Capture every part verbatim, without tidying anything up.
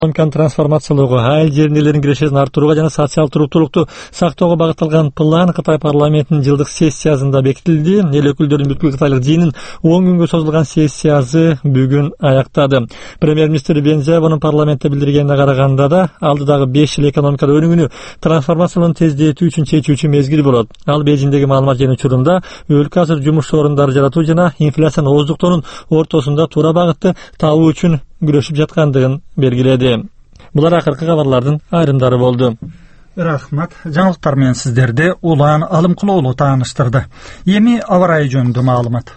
экономиканы трансформациялоого, айыл жериндегилердин кирешесин арттырууга жана социалдык туруктуулукту сактоого багытталган план Кытай парламентинин жылдык сессиясында бекитилди. Эл өкүлдөрүнүн бүткүл Кытайлык жыйынын он күнгө созулган сессиясы бүгүн аяктады. Премьер-министр Вен Жиабонун парламентте билдиргенине караганда да алдыдагы беш жыл экономикада өнүгүүнү трансформациялоону тездетүү үчүн чечүүчү мезгил болот. Ал Бейжиңдеги маалымат жыйын учурунда өлкө азыр жумуш орундары жаратуу жана инфляцияны ооздуктоонун ортосунда туура багытты табуу үчүн күрөшүп жаткандыгын белгиледи. Булар акыркы кабарлардын айрымдары болду. Рахмат. Жаңылыктар менен сиздерди Улан Алымкулоолу тааныштырды. Эми аба ырайы жөнүндө маалымат.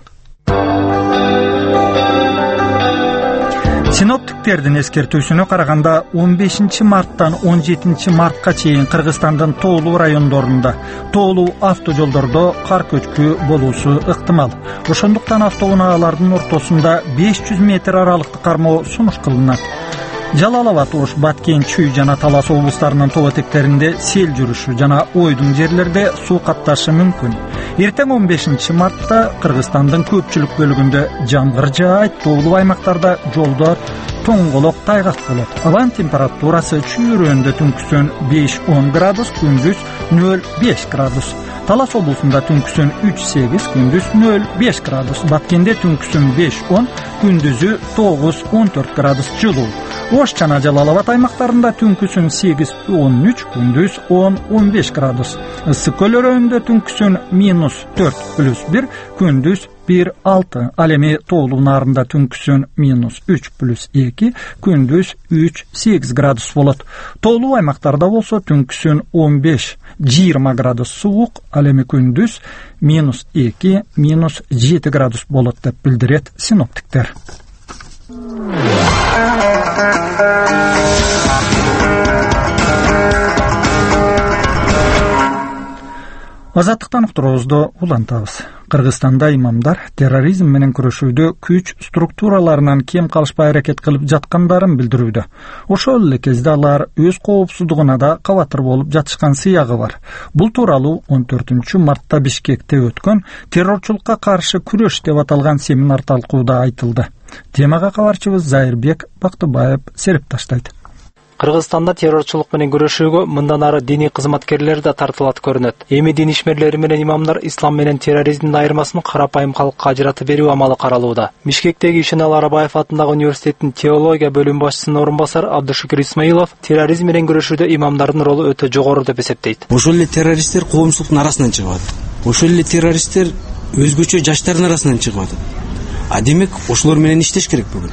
Синоптиктердин эскертүүсүнө караганда он бешинчи марттан он жетинчи мартка чейин Кыргызстандын тоолуу райондорунда, тоолуу автожолдордо кар көчкү болуусу ыктымал. Ошондуктан автоунаалардын ортосунда беш жүз метр аралыкты кармоо сунуш кылынат. Жалал Абад, Ош, Баткен, Чүй жана Талас облустарынын тоо этектеринде сел жүрүшү жана ойдун жерлерде суу катташы мүмкүн. Эртең он бешинчи мартта Кыргызстандын көпчүлүк бөлүгүндө жамгыр жаайт, тоолуу аймактарда жолдор тоңголок тайгак болот. Абанын температурасы чүйрөндө түнкүсүн беш он градус, күндүз нөл беш градус. Талас облусунда түнкүсүн үч сегиз, күндүз нөл беш градус. Баткенде түнкүсүн беш он, күндүзү тогуз он төрт градус жылуу. Ош жана Жалал Абад аймактарында түнкүсүн сегиз он үч, күндүз он он беш градус. Ысык көл өрөөнүндө түнкүсүн минус төрт плюс бир, күндүз бир алты. Ал эми тоолуу нарында түнкүсүн минус үч плюс эки, күндүз үч сегиз градус болот. Тоолуу аймактарда болсо түнкүсүн он беш жыйырма градус суук, ал эми күндүз минус эки минус жети градус болот деп билдирет синоптиктер. Азаттыктан уктуруубузду улантабыз. Кыргызстанда имамдар терроризм менен күрөшүүдө күч структураларынан кем калышпай аракет кылып жаткандарын билдирүүдө. Ошол эле кезде алар өз коопсуздугуна да кабатыр болуп жатышкан сыягы бар. Бул тууралуу он төртүнчү мартта Бишкекте өткөн террорчулукка каршы күрөш деп аталган семинар талкууда айтылды. Темага кабарчыбыз Зайырбек Бактыбаев серип таштайт. Кыргызстанда террорчулук менен күрөшүүгө мындан ары диний кызматкерлер да тартылат көрүнөт. Эми дин ишмерлери менен имамдар ислам менен терроризмдин айырмасын карапайым калкка ажыратып берүү амалы каралууда. Бишкектеги Ишенал Арабаев атындагы университеттин теология бөлүм башчысынын орун басары Абдышүкүр Исмаилов терроризм менен күрөшүүдө имамдардын ролу өтө жогору деп эсептейт. Ошол эле террористтер коомчулуктун арасынан чыгып атат. Ошол эле террористтер өзгөчө жаштардын арасынан чыгып атат. А демек ошолор менен иштеш керек бүгүн.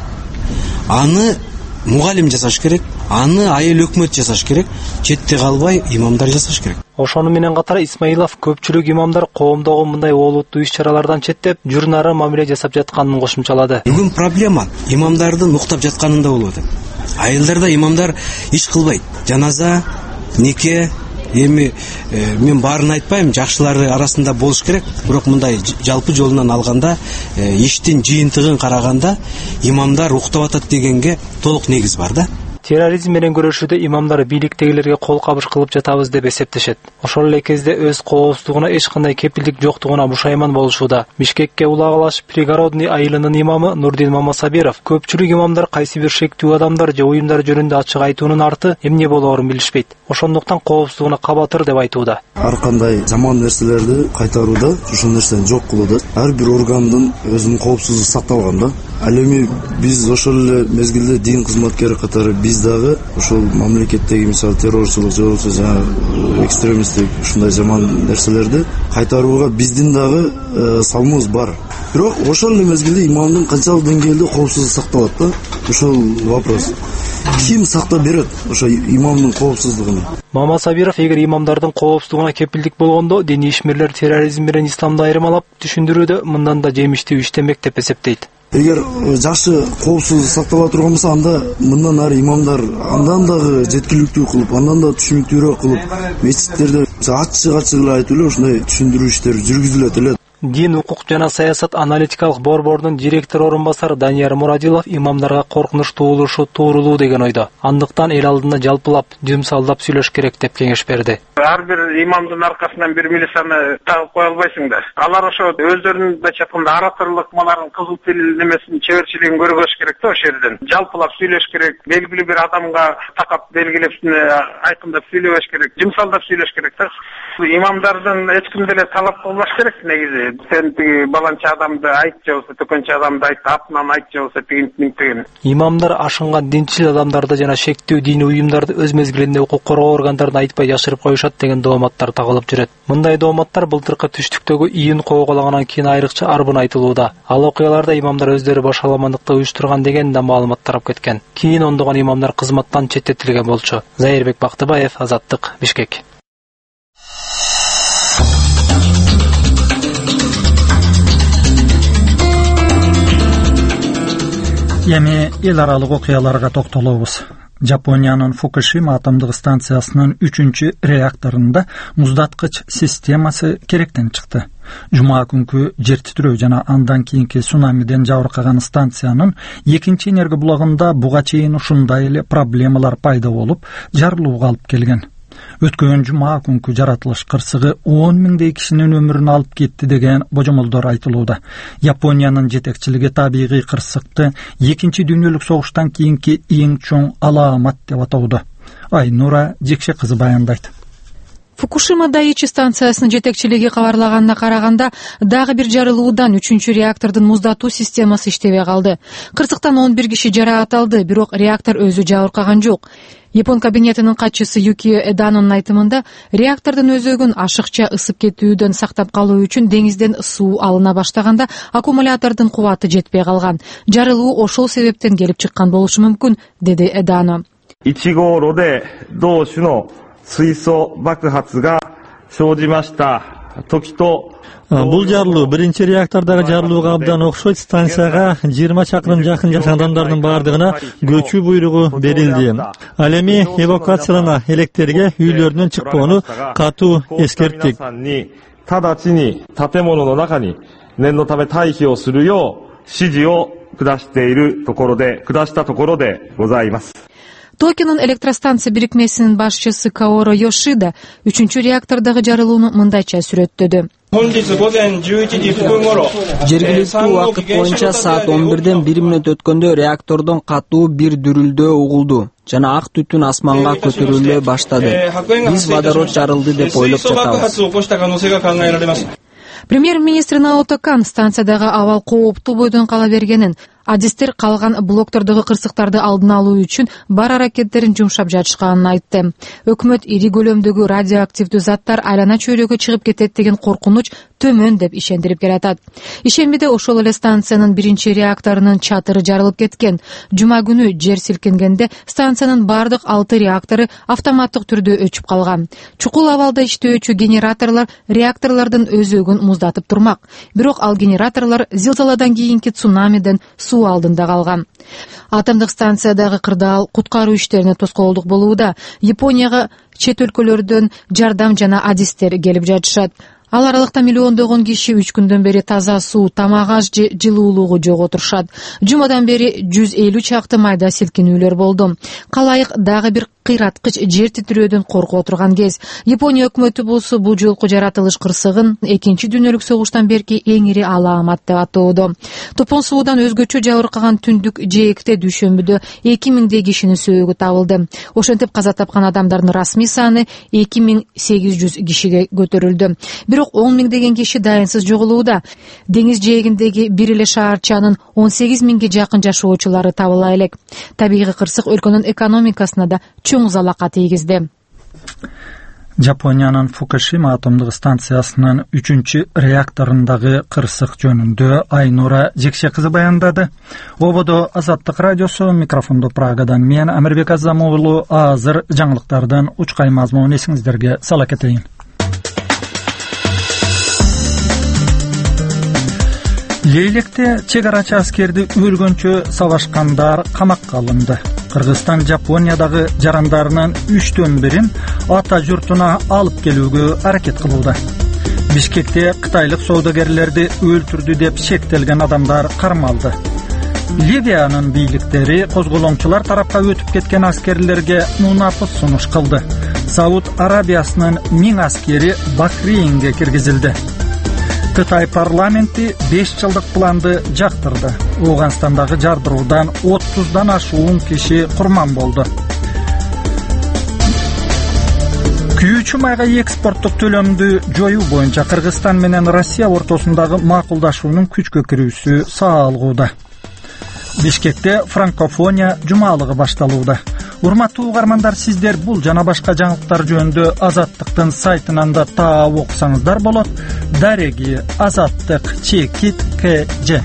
Аны мугалим жасаш керек, аны айыл өкмөт жасаш керек, четте калбай имамдар жасаш керек. Ошону менен катар Исмаилов көпчүлүк имамдар коомдогу мындай олуттуу иш-чаралардан четтеп, журнары мамиле жасап жатканын кошумчалады. Бүгүн проблема имамдардын уктап жатканында болуп атат. Айылдарда имамдар иш кылбайт. Жаназа, неке, эми э, мен баарын айтпайм, жакшылары арасында болуш керек, бирок мындай жалпы жолунан алганда э, иштин жыйынтыгын караганда имамдар уктап атат дегенге толук негиз бар да. Терроризм менен күрөшүүдө имамдар бийликтегилерге кол кабыш кылып жатабыз деп эсептешет. Ошол эле кезде өз коопсуздугуна эч кандай кепилдик жоктугуна бушайман болушууда. Бишкекке улагалаш Пригородный айылынын имамы Нурдин Мамасабиров көпчүлүк имамдар кайсы бир шектүү адамдар же уюмдар жөнүндө ачык айтуунун арты эмне болоорун билишпейт. Ошондуктан коопсуздугуна кабатыр деп айтууда. Ар кандай жаман нерселерди кайтарууда ушул нерсени жок кылууда. Ар бир органдын өзүнүн коопсуздугу сакталган да. Ал эми биз ошол эле мезгилде дин кызматкери катары биз дагы ошол мамлекеттеги мисалы террорчулук же болбосо жаңа экстремисттик ушундай жаман нерселерди кайтарууга биздин дагы э, салымыбыз бар. Бирок ошол эле мезгилде имамдын канчалык деңгээлде коопсуздугу сакталат да? Ошол вопрос. Ким сактап берет ошо имамдын коопсуздугун? Мама Сабиров эгер имамдардын коопсуздугуна кепилдик болгондо диний ишмерлер терроризм менен исламды айырмалап түшүндүрүүдө мындан да жемиштүү иштемек деп эсептейт. Эгер жакшы коопсуздук сактала турган болсо, анда мындан ары имамдар андан дагы жеткиликтүү кылып, андан да түшүнүктүүрөөк кылып, мечиттерде ачык-ачык эле айтып эле ушундай түшүндүрүү иштери жүргүзүлөт эле. Дин, укук жана саясат аналитикалык борбордун директор орун басары Данияр Мурадилов имамдарга коркунуч туулушу туурулуу деген ойдо. Андыктан эл алдында жалпылап, жумсалдап сүйлөш керек деп кеңеш берди. Ар бир имамдын аркасынан бир милицияны тагып кое албайсың да. Алар ошо өздөрүнүн бачы айтканда ораторлук маларын кызыл тил немесин чеберчилигин көргөзүш керек да ошол жерден. Жалпылап сүйлөш керек, белгилүү бир адамга такап белгилеп айкындап сүйлөбөш керек, жумсалдап сүйлөш керек да. Имамдардын эч ким деле талап кылбаш керек негизи. Сен тиги баланча адамды айт же болбосо төкөнчө адамды айт, атынан айт же болбосо тигинтин деген. Имамдар ашынган динчил адамдарды жана шектүү диний уюмдарды өз мезгилинде укук коргоо органдарына айтпай жашырып коюшат деген дооматтар тагылып жүрөт. Мындай дооматтар былтыркы түштүктөгү ийин когологандан кийин айрыкча арбын айтылууда. Ал окуяларда имамдар өздөрү башаламандыкты уюштурган деген да маалымат тарап кеткен. Кийин ондогон имамдар кызматтан четтетилген болчу. Зайырбек Бактыбаев, Азаттык, Бишкек. Эми эл аралык окуяларга токтолобуз. Жапониянын Фукушима атомдук станциясынын үчүнчү реакторунда муздаткыч системасы керектен чыкты. Жума күнкү жер титирөө жана андан кийинки цунамиден жабыркаган станциянын экинчи энерго блогунда буга чейин ушундай эле проблемалар пайда болуп, жарылууга алып келген. Өткөн жума күнкү жаратылыш кырсыгы он миңдей кишинин өмүрүн алып кетти деген божомолдор айтылууда. Япониянын жетекчилиги табигый кырсыкты экинчи дүйнөлүк согуштан кийинки эң чоң алаамат деп атоодо. Айнура Жекше кызы баяндайт. Фукушима Дайичи станциясынын жетекчилиги кабарлаганына караганда, дагы бир жарылуудан үчүнчү реактордун муздатуу системасы иштебей калды. Кырсыктан он бир киши жараат алды, бирок реактор өзү жабыркаган жок. Япон кабинетинин катчысы Юкио Эданонун айтымында, реактордун өзөгүн ашыкча ысып кетүүдөн сактап калуу үчүн деңизден суу алына баштаганда аккумулятордун кубаты жетпей калган. Жарылуу ошол себептен келип чыккан болушу мүмкүн, деди Эдано. いち号炉で同種の水素爆発が生じました時と Бул жарылуу биринчи реактордагы жарылууга абдан окшойт. Станцияга жыйырма чакырым жакын жашаган адамдардын бардыгына көчүү буйругу берилди. Ал эми эвакуациялана электерге үйлөрүнөн чыкпоону катуу эскерттик. 直ちに建物の中に念のため退避をするよう指示を下しているところで下したところでございます。 Токионун электростанция бирикмесинин башчысы Каоро Йошида үчүнчү реактордогу жарылууну мындайча сүрөттөдү. Жергиликтүү убакыт боюнча саат он бирден бир мүнөт өткөндө реактордон катуу бир дүрүлдөө угулду жана ак түтүн асманга көтөрүлө баштады. Биз водород жарылды деп ойлоп жатабыз. Премьер-министр Наото Кан станциядагы абал кооптуу бойдон кала бергенин, адистер калган блоктордогу кырсыктарды алдын алуу үчүн бар аракеттерин жумшап жатышканын айтты. Өкмөт ири көлөмдөгү радиоактивдүү заттар айлана чөйрөгө чыгып кетет деген коркунуч төмөн деп ишендирип келатат. Ишембиде ошол эле станциянын биринчи реакторунун чатыры жарылып кеткен. Жума күнү жер силкенгенде станциянын бардык алты реактору автоматтык түрдө өчүп калган. Чукул абалда иштөөчү генераторлор реакторлордун өзөгүн муздатып турмак. Бирок ал генераторлор зилзаладан кийинки цунамиден суу алдында калган. Атомдук станциядагы кырдаал куткаруу иштерине тоскоолдук болууда. Японияга чет өлкөлөрдөн жардам жана адистер келип жатышат. Ал аралыкта миллиондогон киши үч күндөн бери таза суу, тамак аш же жылуулугу жок отурушат. Жумадан бери жүз элүү чакты майда силкинүүлөр болду. Калайык дагы бир кыйраткыч жер титирөөдөн коркуп отурган кез. Япония өкмөтү болсо бул жолку жаратылыш кырсыгын экинчи дүйнөлүк согуштан берки эң ири алаамат деп атоодо. Топон суудан өзгөчө жабыркаган түндүк жээкте дүйшөмбүдө эки миңдей кишинин сөөгү табылды. Ошентип каза тапкан адамдардын расмий саны эки миң сегиз жүз кишиге көтөрүлдү. Бирок он миңдеген киши дайынсыз жоголууда. Деңиз жээгиндеги бир эле шаарчанын он сегиз миңге жакын жашоочулары табыла элек. Табигый кырсык өлкөнүн экономикасына да чоң залака тийгизди. Жапониянын Фукушима атомдук станциясынын үчүнчү реакторундагы кырсык жөнүндө Айнура Жекше кызы баяндады. Ободо Азаттык радиосу, микрофондо Прагадан мен Амирбек Азам уулу. Азыр жаңылыктардын учкай мазмунун эсиңиздерге сала кетейин. Лейлекте чек арачы аскерди өлгөнчө сабашкандар камакка алынды. Кыргызстан Жапониядагы жарандарынын үчтөн бирин ата журтуна алып келүүгө аракет кылууда. Бишкекте кытайлык соодагерлерди өлтүрдү деп шектелген адамдар кармалды. Ливиянын бийликтери козголоңчулар тарапка өтүп кеткен аскерлерге мунапыс сунуш кылды. Сауд Арабиясынын миң аскери Бахрейнге киргизилди. Кытай парламенти беш жылдык планды жактырды. Ооганстандагы жардыруудан отуздан ашуун киши курман болду. Күйүүчү майга экспорттук төлөмдү жоюу боюнча Кыргызстан менен Россия ортосундагы макулдашуунун күчкө кирүүсү саалгууда. Бишкекте франкофония жумалыгы башталууда. Урматтуу угармандар, сиздер бул жана башка жаңылыктар жөнүндө Азаттыктын сайтынан да таап окусаңыздар болот. Дареги Азаттык чекит кж.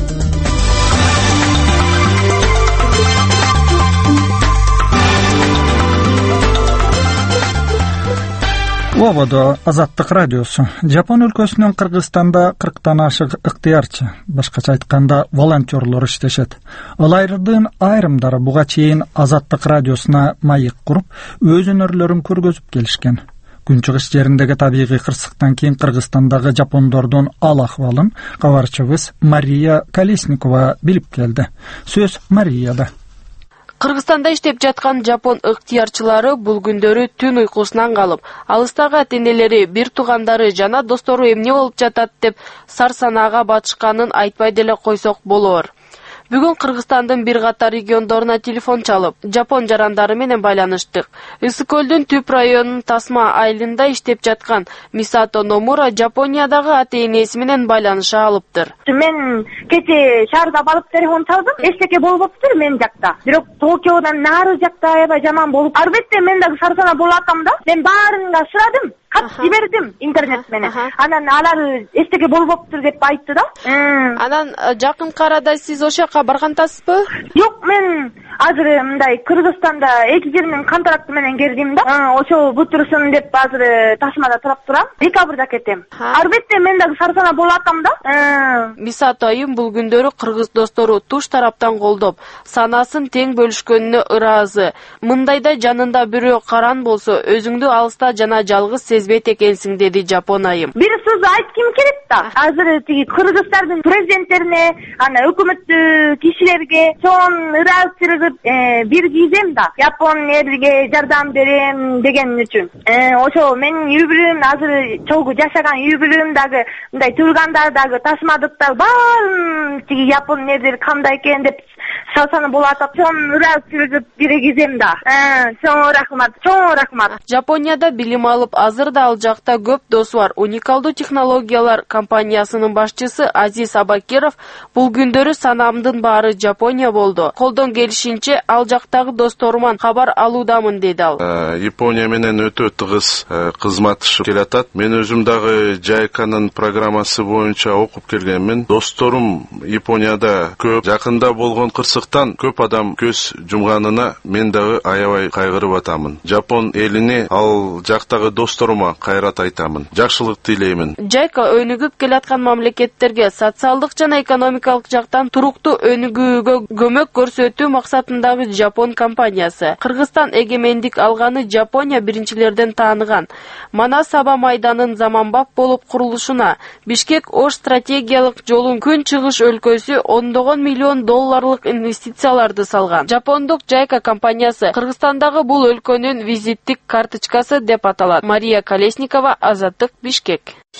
Ободо Азаттык радиосу. Жапон өлкөсүнүн Кыргызстанда кырктан ашык ыктыярчы, башкача айтканда волонтерлор иштешет. Алардын айрымдары буга чейин Азаттык радиосуна маек куруп, өз өнөрлөрүн көргөзүп келишкен. Күнчыгыш жериндеги табигый кырсыктан кийин Кыргызстандагы жапондордун ал акыбалын кабарчыбыз Мария Колесникова билип келди. Сөз Марияда. Кыргызстанда иштеп жаткан жапон ыктыярчылары бул күндөрү түн уйкусунан калып, алыстагы ата-энелери, бир туугандары жана достору эмне болуп жатат деп сар санаага батышканын айтпай деле койсок болор. Бүгүн Кыргызстандын бир катар региондоруна телефон чалып, жапон жарандары менен байланыштык. Ысык көлдүн түп районунун Тасма айылында иштеп жаткан Мисато Номура Жапониядагы ата-энеси менен байланыша алыптыр. Мен кече шаарда барып телефон чалдым. Эчтеке болбоптур мен жакта. Бирок Токиодон нары жакта аябай жаман болуп, албетте мен дагы сарсана болуп атам да. Мен баарынга сурадым. Кат жибердим интернет менен. Анан алар эчтеке болбоптур деп айтты да. Анан жакынкы арада сиз ошол жака баргансызбы? Жок, мен азыр мындай Кыргызстанда эки жыл менен контракт менен келдим да. Ошо бутурсун деп азыр Тасмада турап турам. Декабрда кетем. Албетте мен дагы сарсана болуп атам да. Мисато айым бул күндөрү кыргыз достору туш тараптан колдоп, санасын тең бөлүшкөнүнө ыраазы. Мындайда жанында бирөө каран болсо, өзүңдү алыста жана жалгыз сезбейт экенсиң, деди жапон айым. Бир сөз айткым келет да. Азыр тиги кыргыздардын президенттерине, ана өкмөттү кишилерге чоң ыраазычылык бир кийзем да. Жапон элге жардам берем деген үчүн. Ошо менин үй бүлөм азыр чогуу жашаган үй бүлөм дагы, мындай туугандар дагы, тасмадыктар баарын тиги жапон элдер кандай экен деп сасаны болуп атат. Чоң ыраазычылык бир кийзем да. Чоң рахмат, чоң рахмат. Жапонияда билим алып, азыр да ал жакта көп досу бар Уникалдуу технологиялар компаниясынын башчысы Азиз Абакиров бул күндөрү санамдын баары Жапония болду. Колдон келишинче ал жактагы досторуман кабар алуудамын, деди ал. Япония менен өтө тыгыз кызматышып келатат. Мен өзүм дагы Жайканын программасы боюнча окуп келгенмин. Досторум Японияда көп, жакында болгон кырсыктан көп адам көз жумганына мен дагы аябай кайгырып атамын. Жапон элине, ал жактагы досторума кайрат айтамын. Жакшылык тилеймин. Жайка өнүгүп келаткан мамлекеттерге социалдык жана экономикалык жактан туруктуу өнүгүүгө көмөк көрсөтүү максатындагы жапон компаниясы. Кыргызстан эгемендик алганы Жапония биринчилерден тааныган. Манас аба майданын заманбап болуп курулушуна, Бишкек Ош стратегиялык жолун күн чыгыш өлкөсү ондогон миллион долларлык инвестицияларды салган. Жапондук Жайка компаниясы Кыргызстандагы бул өлкөнүн визиттик карточкасы деп аталат. Мария Колесникова, Азаттык, Бишкек.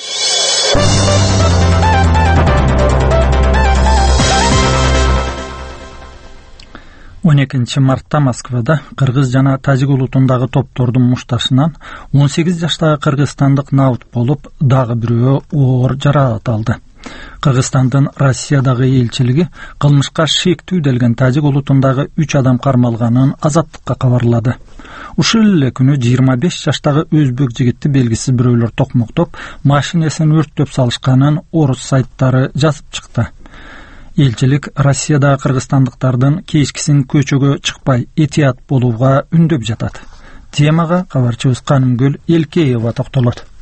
он экинчи мартта Москвада кыргыз жана тажик улутундагы топтордун мушташынан он сегиз жаштагы кыргызстандык наут болуп, дагы бирөө оор жаракат алды. Кыргызстандын Россиядагы элчилиги кылмышка шектүү делген тажик улутундагы үч адам кармалганын Азаттыкка кабарлады. Ушул эле күнү жыйырма беш жаштагы өзбек жигитти белгисиз бирөөлөр токмоктоп, машинесин өрттөп салышканын орус сайттары жазып чыкты. Элчилик Россиядагы кыргызстандыктардын кечкисин көчөгө чыкпай этият болууга үндөп жатат. Темага кабарчыбыз Канымгүл Элкеева токтолот.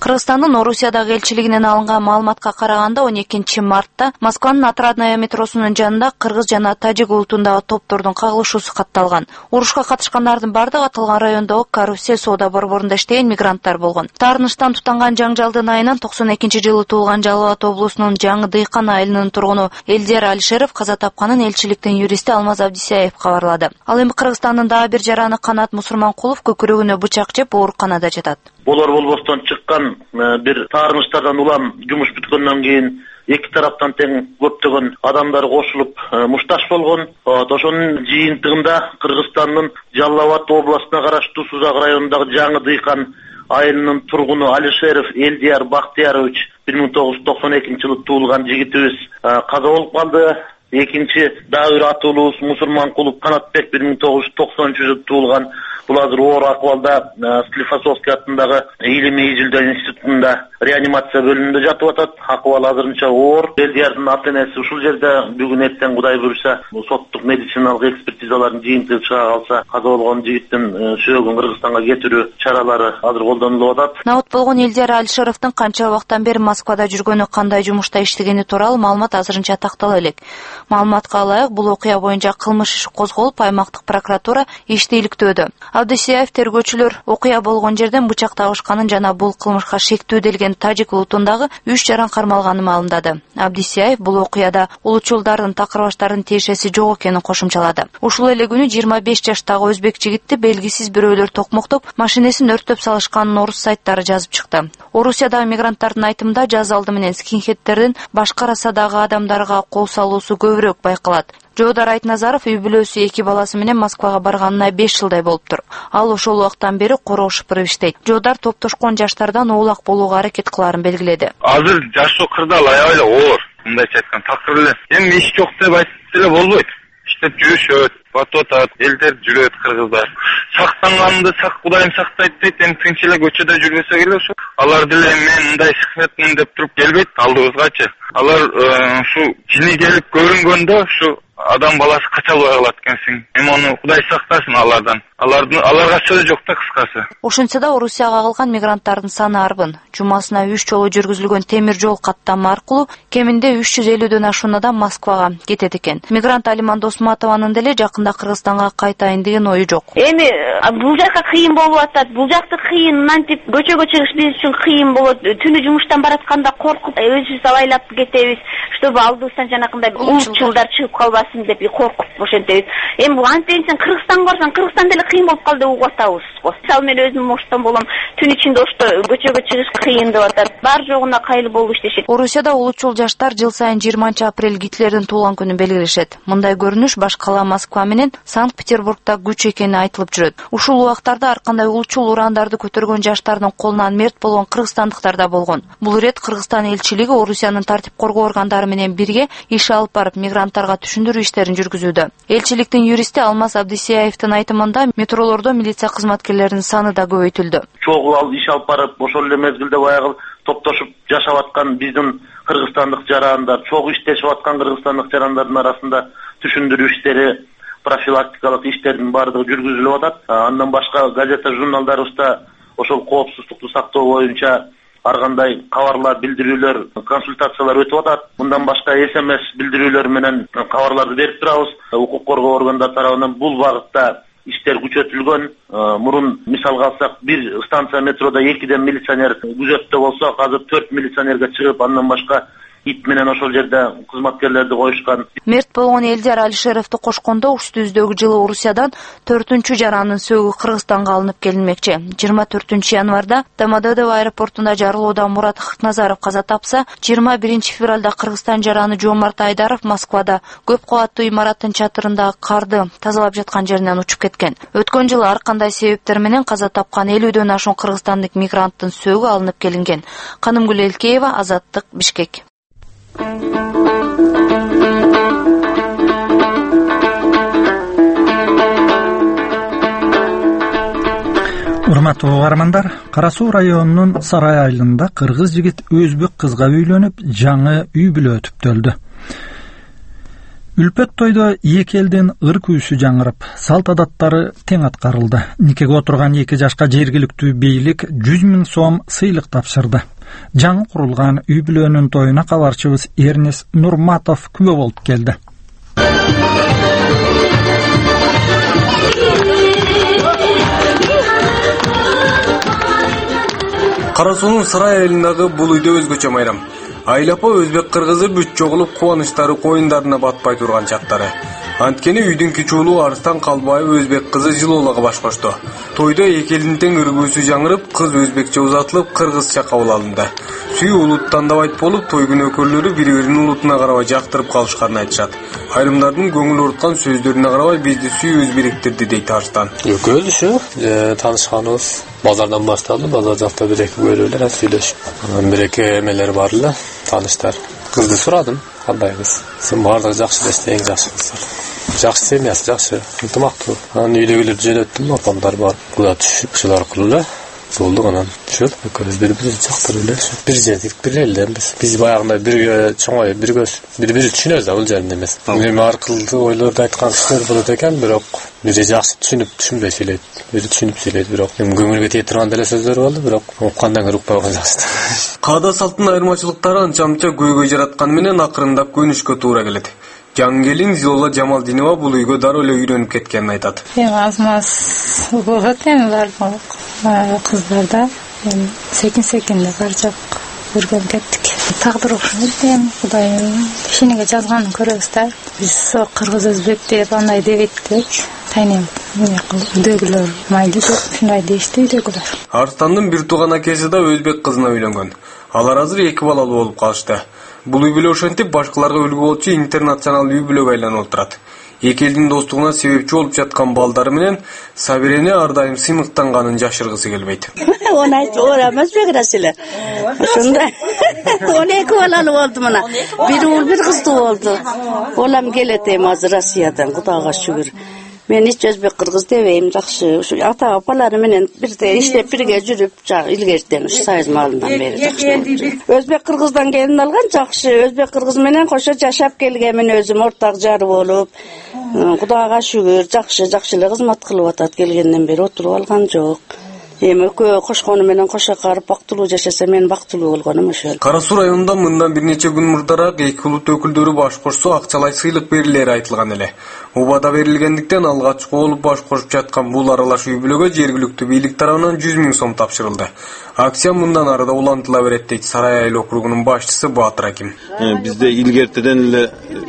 Кыргызстандын Орусиядагы элчилигинен алынган маалыматка караганда он экинчи мартта Москванын Отрадная метросунун жанында кыргыз жана тажик улутундагы топтордун кагылышуусу катталган. Урушка катышкандардын бардыгы аталган райондогу карусель соода борборунда иштеген мигранттар болгон. Таарыныштан тутанган жаңжалдын айынан токсон экинчи жылы туулган Жалал Абад облусунун Жаңы Дыйкан айылынын тургуну Элдияр Алишеров каза тапканын элчиликтин юристи Алмаз Абдисияев кабарлады. Ал эми Кыргызстандын дагы бир жараны Канат Мусурманкулов көкүрөгүнө бычак жеп ооруканада жатат. Болор болбостон чыккан бир таарыныштардан улам жумуш бүткөндөн кийин эки тараптан тең көптөгөн адамдар кошулуп мушташ болгон. Ошонун жыйынтыгында Кыргызстандын Жалал Абад областына караштуу Сузак районундагы Жаңы Дыйкан айылынын тургуну Алишеров Элдияр Бактиярович бир миң тогуз жүз токсон экинчи жылы туулган жигитибиз каза болуп калды. Экинчи дагы бир атуулубуз Мусурманкулов Канатбек бир миң тогуз жүз токсонунчу жылы туулган. Бул азыр оор акыбалда Склифосовский атындагы илимий изилдөө институтунда реанимация бөлүмүндө жатып атат. Акыбал азырынча оор. Элдиярдын ата энеси ушул жерде бүгүн эртең Кудай буюрса соттук медициналык экспертизалардын жыйынтыгы чыга калса каза болгон жигиттин сөөгүн Кыргызстанга кетирүү чаралары азыр колдонулуп атат. Набыт болгон Элдияр Алишеровдун канча убакыттан бери Москвада жүргөнү, кандай жумушта иштегени тууралуу маалымат азырынча тактала элек. Маалыматка ылайык, бул окуя боюнча кылмыш иши козголуп, аймактык прокуратура ишти иликтөөдө. Абдисияев тергөөчүлөр окуя болгон жерден бычак тагышканын жана бул кылмышка шектүү делген тажик улутундагы үч жаран кармалганын маалымдады. Абдисияев бул окуяда улутчулдардын такырбаштардын тиешеси жок экенин кошумчалады. Ушул эле күнү жыйырма беш жаштагы өзбек жигитти белгисиз бирөөлөр токмоктоп, машинесин өрттөп салышканын орус сайттары жазып чыкты. Орусиядагы мигранттардын айтымында жаз алды менен скинхедтердин башка расадагы адамдарга кол салуусу көбүрөөк байкалат. Жоодар Айтназаров үй бүлөсү эки баласы менен Москвага барганына беш жылдай болуптур. Ал ошол убактан бери короо шыпырып иштейт. Жоодар топтошкон жаштардан оолак болууга аракет кылаарын белгиледи. Азыр жашы кырдаал аябай эле оор. Мындайча айтканда такыр эле. Эми иш жок деп айтып эле болбойт. Иштеп жүрүшөт, батып атат, элдер жүрөт кыргыздар. Сактанганды сак Кудайым сактайт дейт. Эми тынч эле көчөдө жүрбөсө эле ошо. Алар деле мен мындай сыхметмин деп туруп келбейт алдыбызгачы. Алар ушу жини келип көрүнгөндө ушу адам баласы качалбай калат экенсиң. Эми аны Кудай сактасын алардан. Алардын аларга сөз жок да кыскасы. Ошентсе да Орусияга кагылган мигранттардын саны арбын. Жумасына үч жолу жүргүзүлгөн темир жол каттамы аркылуу кеминде үч жүз элүүдөн ашуун адам Москвага кетет экен. Мигрант Алиман Досматованын деле жакында Кыргызстанга кайтайын деген ою жок. Эми бул жака кыйын болуп атат. Бул жакты кыйын, мантип көчөгө чыгыш биз үчүн кыйын болот. Түнү жумуштан баратканда коркуп, өзүбүз айлап кетебиз. Чтобы алдыбыздан жанакындай улутчулдар чыгып калбасын деп коркуп ошентебиз. Эми бул антенсен Кыргызстанга барсаң, Кыргызстан деле кыйын болуп калды угуп атабыз. Мисалы мен өзүм Оштон болом, түн ичинде Ошто көчөгө чыгыш кыйын деп атат. Бар жогуна кайыл болуп иштешет. Орусияда улутчул жаштар жыл сайын жыйырманчы апрель Гитлердин туулган күнүн белгилешет. Мындай көрүнүш баш кала Москва менен Санкт-Петербургда күч экени айтылып жүрөт. Ушул убактарда ар кандай улутчул урандарды көтөргөн жаштардын колунан мерт болгон кыргызстандыктар да болгон. Бул ирет Кыргызстан элчилиги Орусиянын тартип коргоо органдары менен бирге иш алып барып мигранттарга түшүндүрүү иштерин жүргүзүүдө. Элчиликтин юристи Алмаз Абдисияевдин айтымында метролордо милиция кызматкерлеринин саны да көбөйтүлдү. Чогуу ал иш алып барып, ошол эле мезгилде баягы топтошуп жашап аткан биздин кыргызстандык жарандар, чогуу иштешип аткан кыргызстандык жарандардын арасында түшүндүрүү иштери, профилактикалык иштердин баардыгы жүргүзүлүп атат. Андан башка газета журналдарыбызда ошол коопсуздукту сактоо боюнча ар кандай кабарлар, билдирүүлөр, консультациялар өтүп атат. Мындан башка СМС билдирүүлөр менен кабарларды берип турабыз. Укук коргоо органдары тарабынан бул багытта иштер күчөтүлгөн. Мурун мисалга алсак, бир станция метрода экиден милиционер күзөттө болсо, азыр төрт милиционерге чыгып, андан башка ит менен ошол жерде кызматкерлерди коюшкан. Мерт болгон Элдияр Алишеровду кошкондо үстүбүздөгү жылы Орусиядан төртүнчү жаранын сөөгү Кыргызстанга алынып келинмекчи. жыйырма төртүнчү январда Домодедово аэропортунда жарылуудан Мурат Хакназаров каза тапса, жыйырма биринчи февралда Кыргызстан жараны Жоомарт Айдаров Москвада көп кабаттуу имараттын чатырындагы карды тазалап жаткан жеринен учуп кеткен. Өткөн жылы ар кандай себептер менен каза тапкан элүүдөн ашуун кыргызстандык мигранттын сөөгү алынып келинген. Канымгүл Элкеева, Азаттык, Бишкек. Урматтуу угармандар, Кара Суу районунун Сарай айылында кыргыз жигит өзбек кызга үйлөнүп, жаңы үй бүлө түптөлдү. Үлпөт тойдо эки элдин ыр күйүүсү жаңырып, салт адаттары тең аткарылды. Никеге отурган эки жашка жергиликтүү бийлик жүз миң сом сыйлык тапшырды. Жаңы курулган үй бүлөнүн тоюна кабарчыбыз Эрнес Нурматов күбө болуп келди. Кара суунун сарай айылындагы бул үйдө өзгөчө майрам. Айлапа өзбек кыргызы бүт чогулуп кубанычтары коюндарына батпай турган чактары. Анткени үйдүн кичи уулу Арыстан Калбаев өзбек кызы жылоолага баш кошту. Тойдо эки элдин тең ыргүүсү жаңырып, кыз өзбекче узатылып, кыргызча кабыл алынды. Сүй улут тандабайт болуп, той күнөөкөрлөрү бири-биринин улутуна карабай жактырып калышканын айтышат. Айрымдардын көңүл урткан сөздөрүнө карабай бизди сүй өз бириктирди дейт Арыстан. Экөөбүз ушу таанышканыбыз базардан башталды. Базар жакта бир-эки көрөлөр сүйлөшүп. Анан бир-эки эмелер бар эле, тааныштар. Кызды сурадым, кандай кыз? Сен баардыгы жакшы десе, эң жакшы кыздар. Жакшы семьясы, жакшы, ынтымактуу. Анан үйдөгүлөрдү жөнөттүм, апамдар бар. Куда түшүп, ушулар кылып эле. Болдук анан. Ушул экөөбүз бири-бирибизди жактырып эле. Бир жердик, бир элденбиз. Биз баягындай бирге чоңоюп, бирге бири-бирибизди түшүнөбүз да, бул жерде эмес. Эми аркылуу ойлорду айткан кишилер болот экен, бирок бири жакшы түшүнүп, түшүнбөй сүйлөйт. Бири түшүнүп сүйлөйт, бирок эми көңүлгө тие турган деле сөздөр болду, бирок уккандан көрүп койгон жакшы. Каада салттын айырмачылыктары анча-мынча көйгөй жаратканы менен акырындап көнүшкө туура келет. Жаңы келин Зилола Жамалдинова бул үйгө дароо эле үйрөнүп кеткенин айтат. Эми аз-маз болот эми бар кыздарда, эми секин-секинде бар жок көргөн кеттик. Тагдыр окшойт эми, Кудайым кишинеге жазганын көрөбүз да. Биз кыргыз өзбек деп андай дебейт деп, тайнем эмне кылып үйдөгүлөр майлы деп ушундай дешти үйдөгүлөр. Арстандын бир тууган акеси да өзбек кызына үйлөнгөн. Алар азыр эки балалуу болуп калышты. Бул үй бүлө ошентип башкаларга үлгү болчу интернационал үй бүлөгө айланып отурат. Эки элдин достугуна себепчи болуп жаткан балдары менен Сабирене ар дайым сыймыктанганын жашыргысы келбейт. он ora эмес беграсиле. Ошондой. он эки балалуу болду мына. Бир уул, бир кыздуу болду. Олам келет эми азыр Россиядан, Кудайга шүгүр. Мен эч өзбек кыргыз дебейм, жакшы. Ушу ата апалары менен бирде иштеп бирге жүрүп, илгертен ушу Союз малынан бери жакшы. Өзбек кыргыздан келин алган жакшы. Өзбек кыргыз менен кошо жашап келген мен өзүм ортак жары болуп, Кудайга шүгүр, жакшы, жакшы эле кызмат кылып атат. Келгенден бери отуруп алган жок. Эми экөө кошкону менен кошо карып бактылуу жашаса мен бактылуу болгонум ошол. Кара Суу районунда мындан бир нече күн мурдараак эки улут өкүлдөрү баш кошсо акчалай сыйлык берилери айтылган эле. Убада берилгендиктен алгачкы болуп баш кошуп жаткан бул аралаш үй бүлөгө жергиликтүү бийлик тарабынан жүз миң сом тапшырылды. Акция мындан арада улантыла берет дейт Сарай айыл округунун башчысы Баатыр Аким. Бизде илгертеден эле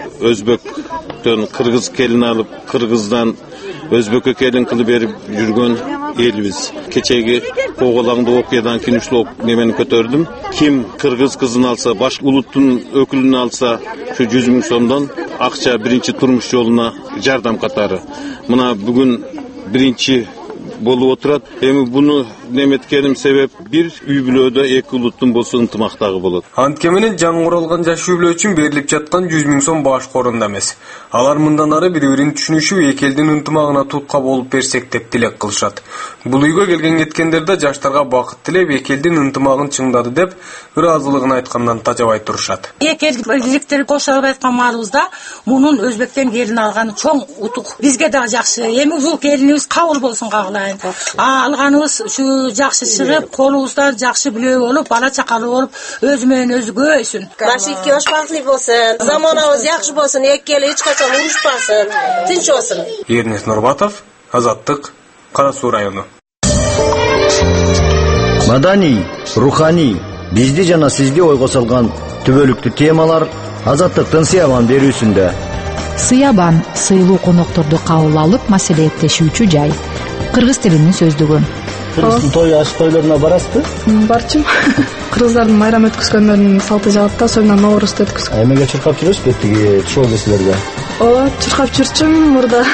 өзбектөн кыргыз келин алып, кыргыздан өзбекке келин кылып берип жүргөн элбиз. Кечеги коголаңдуу окуядан кийин ушул немени көтөрдүм. Ким кыргыз кызын алса, башка улуттун өкүлүн алса, ушу жүз миң сомдон акча биринчи турмуш жолуна жардам катары. Мына бүгүн биринчи болуп отурат. Эми буну неметкеним себеп бир үй бүлөдө эки улуттун болсо ынтымактагы болот. Антке менен жаңы куралган жаш үй бүлө үчүн берилип жаткан жүз миң сом баш корунда эмес. Алар мындан ары бири-бирин түшүнүшүп, эки элдин ынтымагына тутка болуп берсек деп тилек кылышат. Бул үйгө келген кеткендер да жаштарга бакыт тилеп, эки элдин ынтымагын чыңдады деп ыраазылыгын айткандан тажабай турушат. Эки эл бийликтери кошулуп айткан маалыбызда мунун өзбектен келин алганы чоң утук. Бизге да жакшы. Эми бул келинибиз кабыл болсун кагылайын. А алганыбыз ушу жакшы чыгып, колубуздан жакшы бүлө болуп, бала чакалуу болуп, өзү менен өзү көбөйсүн. Башикки ошпактуу болсун, заманабыз жакшы болсун, эки эл эч качан урушпасын, тынч болсун. Эрнес Нурбатов, Азаттык, Кара Суу району. Маданий, руханий, бизди жана сизди ойго салган түбөлүктүү темалар Азаттыктын Сыябан берүүсүндө. Сыябан сыйлуу конокторду кабыл алып маселелеттешүүчү жай. Кыргыз тилинин сөздүгү. Кыргыздын той аш тойлоруна барасызбы? Барчым. Кыргыздардын майрам өткөзгөндөрүнүн салты жагатта, особенно Ноорузду өткөзгөн. Эмеге чуркап жүрөсүзбү тиги чоң кесилерге? Ооба, чуркап жүрчүм мурда.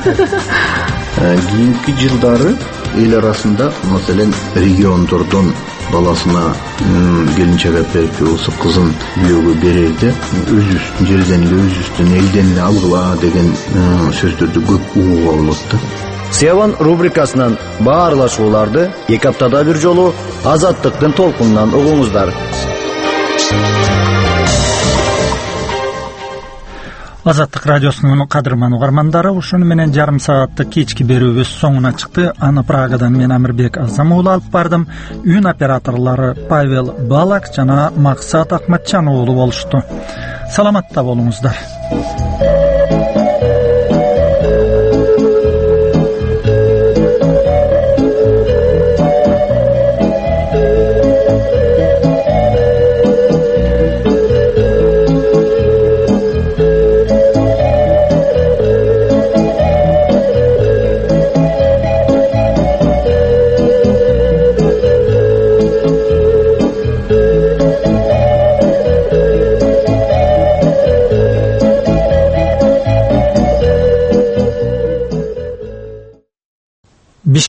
Кийинки жылдары эл арасында, маселен, региондордон баласына келинчек берип, болсо кызын бүйөөгө берерде өзүбүздүн жерден эле, өзүбүздүн элден эле алгыла деген сөздөрдү көп угууга болот да. Сыябан рубрикасынан баарлашууларды эки аптада бир жолу Азаттыктын толкунунан угуңуздар. Азаттык радиосунун кадырман угармандары, ушуну менен жарым сааттык кечки берүүбүз соңуна чыкты. Аны Прагадан мен Амирбек Азамуулу алып бардым. Үн операторлору Павел Балак жана Максат Акматжан уулу болушту. Саламатта болуңуздар.